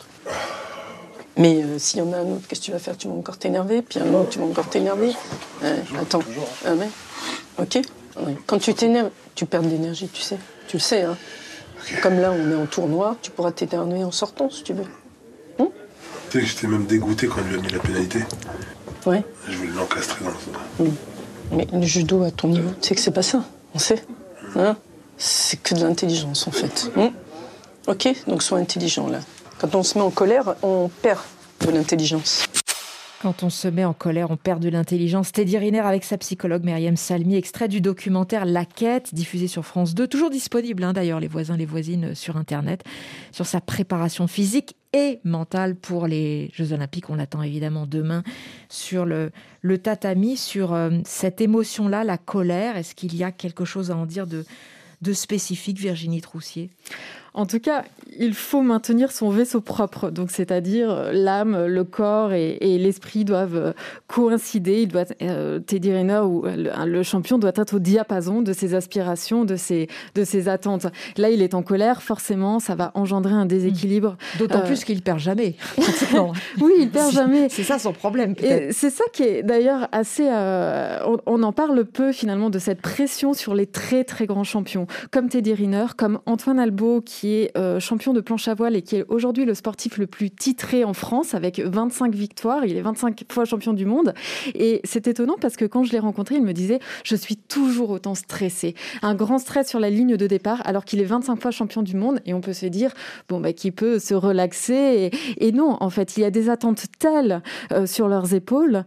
Mais s'il y en a un autre, qu'est-ce que tu vas faire? Tu vas encore t'énerver, puis un autre, tu vas encore t'énerver. Attends. Toujours. Ah ouais. Ok. Ouais. Quand tu t'énerves, tu perds de l'énergie, tu sais. Tu le sais, hein. Okay. Comme là, on est en tournoi, tu pourras t'énerver en sortant, si tu veux. Tu sais que j'étais même dégoûté quand il lui a mis la pénalité. Ouais. Je voulais l'encastrer dans le... Mais le judo à ton niveau, tu sais que c'est pas ça, on sait. Hein, c'est que de l'intelligence, en fait. Ok, donc sois intelligent, là. Quand on se met en colère, on perd de l'intelligence. Quand on se met en colère, on perd de l'intelligence. Teddy Riner avec sa psychologue Myriam Salmi, extrait du documentaire La Quête, diffusé sur France 2, toujours disponible d'ailleurs, les voisins, les voisines sur Internet, sur sa préparation physique et mentale pour les Jeux Olympiques. On l'attend évidemment demain sur le tatami, sur cette émotion-là, la colère. Est-ce qu'il y a quelque chose à en dire de spécifique, Virginie Troussier ? En tout cas, il faut maintenir son vaisseau propre, donc c'est-à-dire l'âme, le corps et l'esprit doivent coïncider. Teddy Riner, ou le champion, doit être au diapason de ses aspirations, de ses attentes. Là, il est en colère, forcément, ça va engendrer un déséquilibre. D'autant plus qu'il perd jamais. Oui, il perd jamais. C'est ça son problème, peut-être. Et c'est ça qui est d'ailleurs assez... on en parle peu, finalement, de cette pression sur les très, très grands champions, comme Teddy Riner, comme Antoine Albo, qui est champion de planche à voile et qui est aujourd'hui le sportif le plus titré en France, avec 25 victoires. Il est 25 fois champion du monde. Et c'est étonnant parce que quand je l'ai rencontré, il me disait « Je suis toujours autant stressé ». Un grand stress sur la ligne de départ, alors qu'il est 25 fois champion du monde. Et on peut se dire qu'il peut se relaxer. Et non, en fait, il y a des attentes telles sur leurs épaules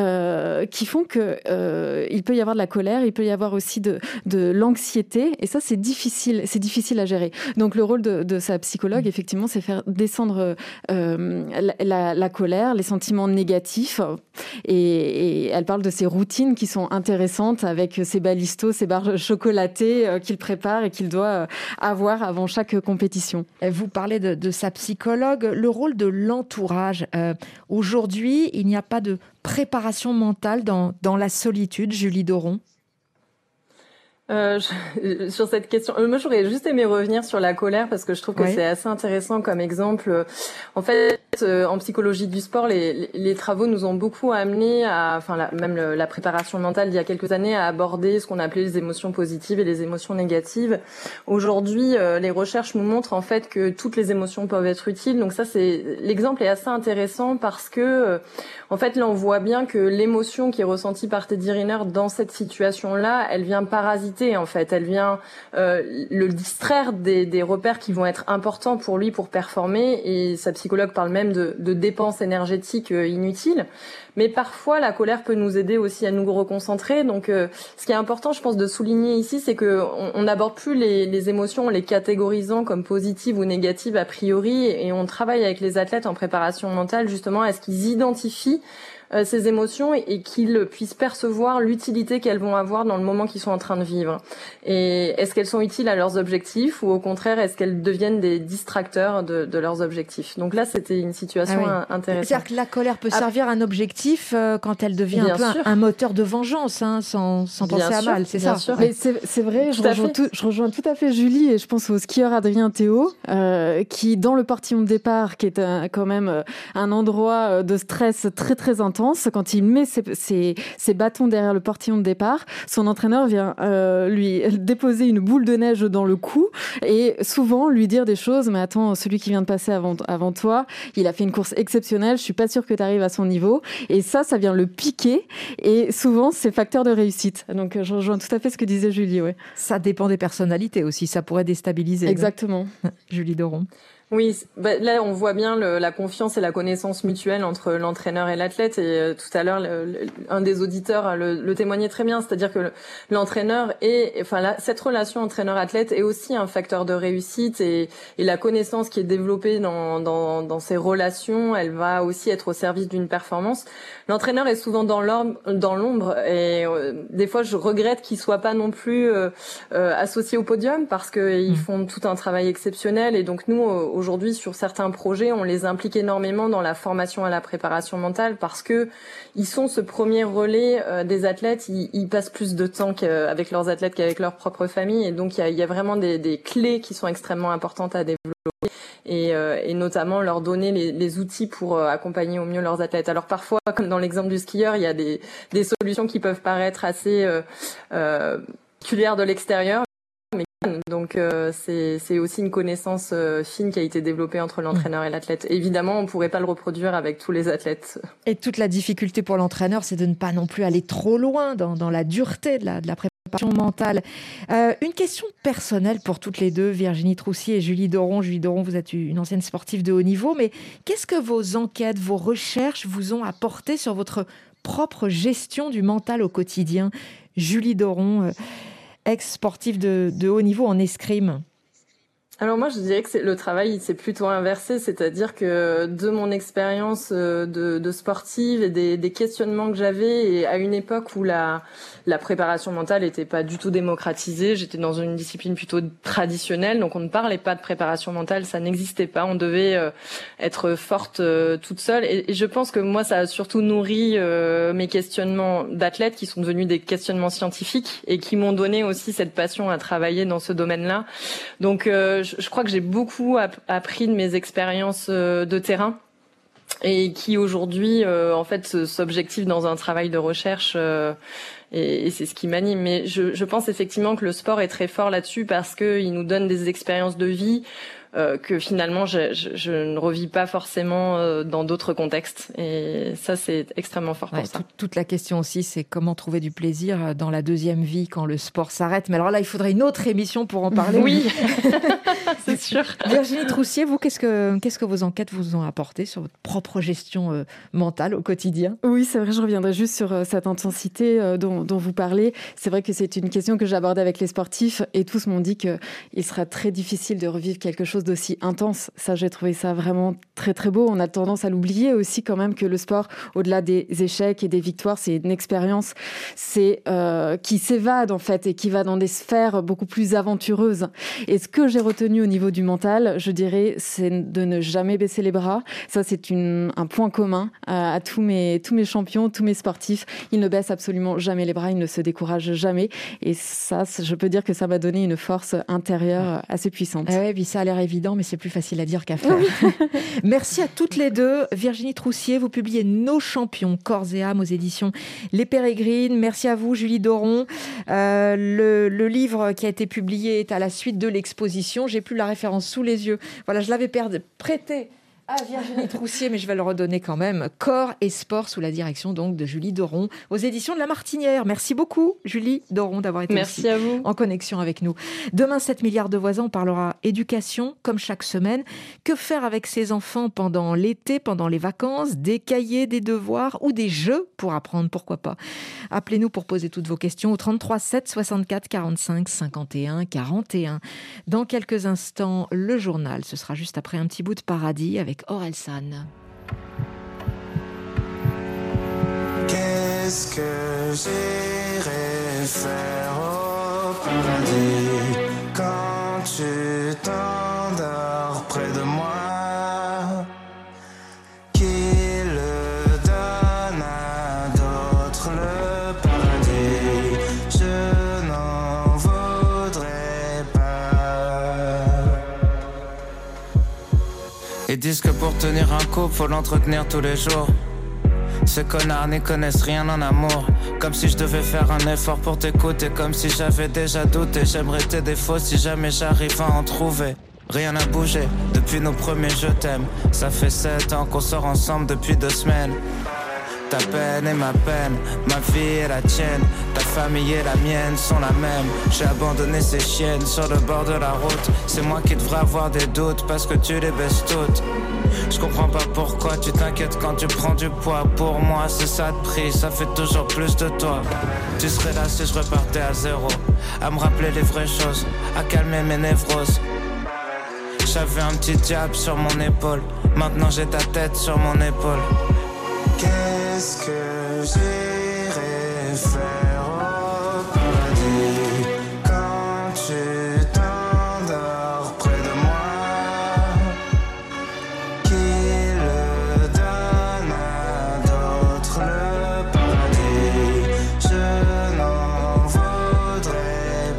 qui font qu'il peut y avoir de la colère, il peut y avoir aussi de l'anxiété. Et ça, c'est difficile à gérer. Donc, le rôle de sa psychologue, effectivement, c'est faire descendre la colère, les sentiments négatifs. Et elle parle de ses routines qui sont intéressantes avec ses balistos, ses barres chocolatées qu'il prépare et qu'il doit avoir avant chaque compétition. Vous parlez de sa psychologue, le rôle de l'entourage. Aujourd'hui, il n'y a pas de préparation mentale dans la solitude, Julie Doron. Sur cette question, moi j'aurais juste aimé revenir sur la colère parce que je trouve que c'est assez intéressant comme exemple. En fait, en psychologie du sport, les travaux nous ont beaucoup amené à, même la préparation mentale d'il y a quelques années, à aborder ce qu'on appelait les émotions positives et les émotions négatives. Aujourd'hui, les recherches nous montrent en fait que toutes les émotions peuvent être utiles. Donc ça, l'exemple est assez intéressant parce que, en fait, là on voit bien que l'émotion qui est ressentie par Teddy Riner dans cette situation-là, elle vient parasiter l'inviter en fait. Elle vient le distraire des repères qui vont être importants pour lui pour performer. Et sa psychologue parle même de dépenses énergétiques inutiles. Mais parfois, la colère peut nous aider aussi à nous reconcentrer. Donc, ce qui est important, je pense, de souligner ici, c'est que on n'aborde plus les émotions en les catégorisant comme positives ou négatives a priori, et on travaille avec les athlètes en préparation mentale justement à ce qu'ils identifient ces émotions et qu'ils puissent percevoir l'utilité qu'elles vont avoir dans le moment qu'ils sont en train de vivre. Et est-ce qu'elles sont utiles à leurs objectifs ou au contraire est-ce qu'elles deviennent des distracteurs de leurs objectifs? Donc là, c'était une situation intéressante. C'est-à-dire que la colère peut servir un objectif quand elle devient un moteur de vengeance, sans penser à mal, c'est ça? Mais c'est vrai, je rejoins tout à fait Julie, et je pense au skieur Adrien Théo, qui dans le portillon de départ, qui est quand même un endroit de stress très très intense, quand il met ses bâtons derrière le portillon de départ, son entraîneur vient lui déposer une boule de neige dans le cou et souvent lui dire des choses, mais attends, celui qui vient de passer avant toi, il a fait une course exceptionnelle, je suis pas sûre que tu arrives à son niveau, et ça vient le piquer, et souvent c'est facteur de réussite. Donc je rejoins tout à fait ce que disait Julie. Ouais. Ça dépend des personnalités aussi, ça pourrait déstabiliser. Exactement. Julie Doron. Oui, là on voit bien la confiance et la connaissance mutuelle entre l'entraîneur et l'athlète, et tout à l'heure un des auditeurs le témoignait très bien, c'est-à-dire que l'entraîneur cette relation entraîneur-athlète est aussi un facteur de réussite, et la connaissance qui est développée dans ces relations, elle va aussi être au service d'une performance. L'entraîneur est souvent dans l'ombre, et des fois je regrette qu'il soit pas non plus associé au podium, parce que ils font tout un travail exceptionnel, et donc nous aujourd'hui, sur certains projets, on les implique énormément dans la formation à la préparation mentale, parce que ils sont ce premier relais des athlètes. Ils passent plus de temps avec leurs athlètes qu'avec leur propre famille, et donc il y a vraiment des clés qui sont extrêmement importantes à développer, et notamment leur donner les outils pour accompagner au mieux leurs athlètes. Alors parfois, comme dans l'exemple du skieur, il y a des solutions qui peuvent paraître assez particulières de l'extérieur. Donc c'est aussi une connaissance fine qui a été développée entre l'entraîneur et l'athlète. Évidemment, on ne pourrait pas le reproduire avec tous les athlètes. Et toute la difficulté pour l'entraîneur, c'est de ne pas non plus aller trop loin dans la dureté de la préparation mentale. Une question personnelle pour toutes les deux, Virginie Troussier et Julie Doron. Julie Doron, vous êtes une ancienne sportive de haut niveau, mais qu'est-ce que vos enquêtes, vos recherches vous ont apporté sur votre propre gestion du mental au quotidien? Julie Doron, ex-sportive de haut niveau en escrime. Alors moi, je dirais que le travail, c'est plutôt inversé, c'est-à-dire que de mon expérience de sportive et des questionnements que j'avais, et à une époque où la préparation mentale n'était pas du tout démocratisée, j'étais dans une discipline plutôt traditionnelle, donc on ne parlait pas de préparation mentale, ça n'existait pas, on devait être forte toute seule, et je pense que moi, ça a surtout nourri mes questionnements d'athlète, qui sont devenus des questionnements scientifiques, et qui m'ont donné aussi cette passion à travailler dans ce domaine-là. Donc je crois que j'ai beaucoup appris de mes expériences de terrain, et qui aujourd'hui en fait s'objectivent dans un travail de recherche, et c'est ce qui m'anime. Mais je pense effectivement que le sport est très fort là-dessus, parce que il nous donne des expériences de vie que finalement je ne revis pas forcément dans d'autres contextes, et ça c'est extrêmement fort pour ça. Toute la question aussi, c'est comment trouver du plaisir dans la deuxième vie quand le sport s'arrête. Mais alors là, il faudrait une autre émission pour en parler. Oui, c'est sûr. Virginie Troussier, vous, qu'est-ce que vos enquêtes vous ont apporté sur votre propre gestion mentale au quotidien? Oui, c'est vrai, je reviendrai juste sur cette intensité dont vous parlez. C'est vrai que c'est une question que j'aborde avec les sportifs, et tous m'ont dit qu'il sera très difficile de revivre quelque chose d'aussi intense. Ça, j'ai trouvé ça vraiment très très beau. On a tendance à l'oublier aussi quand même, que le sport, au-delà des échecs et des victoires, c'est une expérience qui s'évade en fait, et qui va dans des sphères beaucoup plus aventureuses. Et ce que j'ai retenu au niveau du mental, je dirais, c'est de ne jamais baisser les bras. Ça, c'est un point commun à tous mes champions, tous mes sportifs. Ils ne baissent absolument jamais les bras, ils ne se découragent jamais. Et ça, je peux dire que ça m'a donné une force intérieure assez puissante. Ah ouais, puis ça a l'air évident, mais c'est plus facile à dire qu'à faire. Merci à toutes les deux. Virginie Troussier, vous publiez Nos champions, corps et âme, aux éditions Les Pérégrines. Merci à vous, Julie Doron. Le livre qui a été publié est à la suite de l'exposition. J'ai plus la référence sous les yeux. Voilà, je l'avais prêté Virginie Troussier, mais je vais le redonner quand même. Corps et sport sous la direction donc de Julie Doron aux éditions de La Martinière. Merci beaucoup Julie Doron d'avoir été Merci à vous. En connexion avec nous. Demain, 7 milliards de voisins, on parlera éducation comme chaque semaine. Que faire avec ses enfants pendant l'été, pendant les vacances, des cahiers, des devoirs ou des jeux pour apprendre, pourquoi pas. Appelez-nous pour poser toutes vos questions au 33 7 64 45 51 41. Dans quelques instants, le journal. Ce sera juste après un petit bout de paradis avec Orelsan. Qu'est-ce que j'irai faire au paradis quand tu t'endors près de moi? Qui le donne à d'autres le paradis? Je n'en voudrais pas. Ils disent que pour tenir un couple, faut l'entretenir tous les jours. Ces connards n'y connaissent rien en amour. Comme si je devais faire un effort pour t'écouter. Comme si j'avais déjà douté. J'aimerais tes défauts si jamais j'arrive à en trouver. Rien n'a bougé depuis nos premiers je t'aime. Ça fait 7 ans qu'on sort ensemble depuis 2 semaines. Ta peine est ma peine, ma vie est la tienne. Ta famille et la mienne sont la même. J'ai abandonné ces chiennes sur le bord de la route. C'est moi qui devrais avoir des doutes parce que tu les baisses toutes. Je comprends pas pourquoi tu t'inquiètes quand tu prends du poids. Pour moi c'est ça de prix, ça fait toujours plus de toi. Tu serais là si je repartais à zéro. À me rappeler les vraies choses, à calmer mes névroses. J'avais un petit diable sur mon épaule. Maintenant j'ai ta tête sur mon épaule. Qu'est-ce que j'irai faire au paradis quand tu t'endors près de moi? Qui le donne à d'autres le paradis? Je n'en voudrais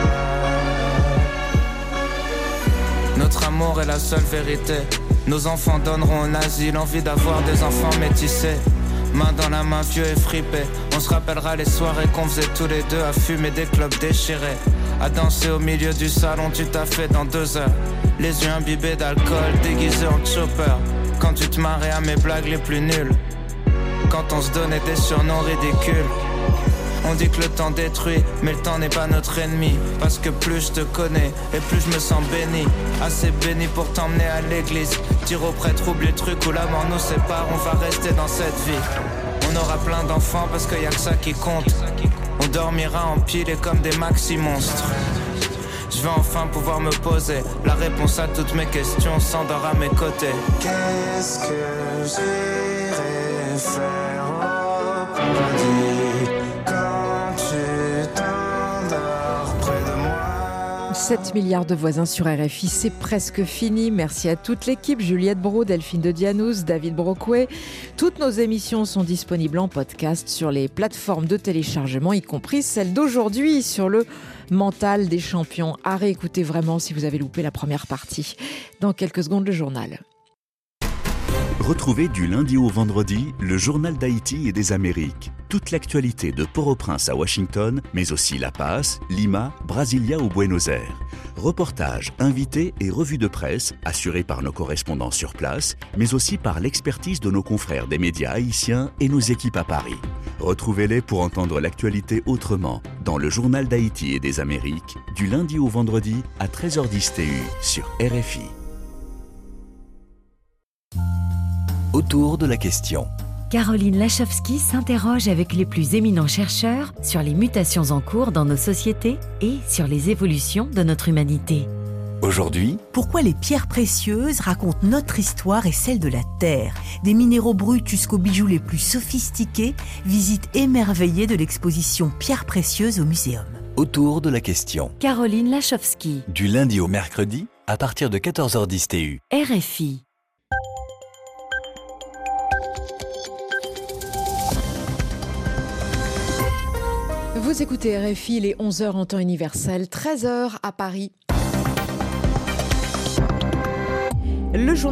pas. Notre amour est la seule vérité. Nos enfants donneront un asile, envie d'avoir des enfants métissés. Main dans la main, vieux et fripés. On se rappellera les soirées qu'on faisait tous les deux à fumer des clopes déchirées. À danser au milieu du salon, tu t'as fait dans 2 heures. Les yeux imbibés d'alcool, déguisés en chopper. Quand tu te marrais à mes blagues les plus nulles. Quand on se donnait des surnoms ridicules. On dit que le temps détruit, mais le temps n'est pas notre ennemi. Parce que plus je te connais, et plus je me sens béni. Assez béni pour t'emmener à l'église. Dire au prêtre, oublie le truc où la mort nous sépare. On va rester dans cette vie. On aura plein d'enfants parce qu'il y a que ça qui compte. On dormira empilés comme des maxi-monstres. Je vais enfin pouvoir me poser la réponse à toutes mes questions s'endort à mes côtés. Qu'est-ce que j'irai faire au paradis quand tu t'endors près de moi? 7 milliards de voisins sur RFI, c'est presque fini. Merci à toute l'équipe, Juliette Brault, Delphine de Dianous, David Brocouet. Toutes nos émissions sont disponibles en podcast sur les plateformes de téléchargement, y compris celle d'aujourd'hui sur le mental des champions. À réécouter vraiment si vous avez loupé la première partie. Dans quelques secondes, le journal. Retrouvez du lundi au vendredi le journal d'Haïti et des Amériques. Toute l'actualité de Port-au-Prince à Washington, mais aussi La Paz, Lima, Brasilia ou Buenos Aires. Reportages, invités et revues de presse assurés par nos correspondants sur place, mais aussi par l'expertise de nos confrères des médias haïtiens et nos équipes à Paris. Retrouvez-les pour entendre l'actualité autrement dans le journal d'Haïti et des Amériques, du lundi au vendredi à 13h10 TU sur RFI. Autour de la question. Caroline Lachowski s'interroge avec les plus éminents chercheurs sur les mutations en cours dans nos sociétés et sur les évolutions de notre humanité. Aujourd'hui, pourquoi les pierres précieuses racontent notre histoire et celle de la Terre? Des minéraux bruts jusqu'aux bijoux les plus sophistiqués, visite émerveillée de l'exposition Pierres précieuses au Muséum. Autour de la question. Caroline Lachowski. Du lundi au mercredi, à partir de 14h10 TU. RFI. Vous écoutez RFI, il est 11h en temps universel, 13h à Paris. Le journal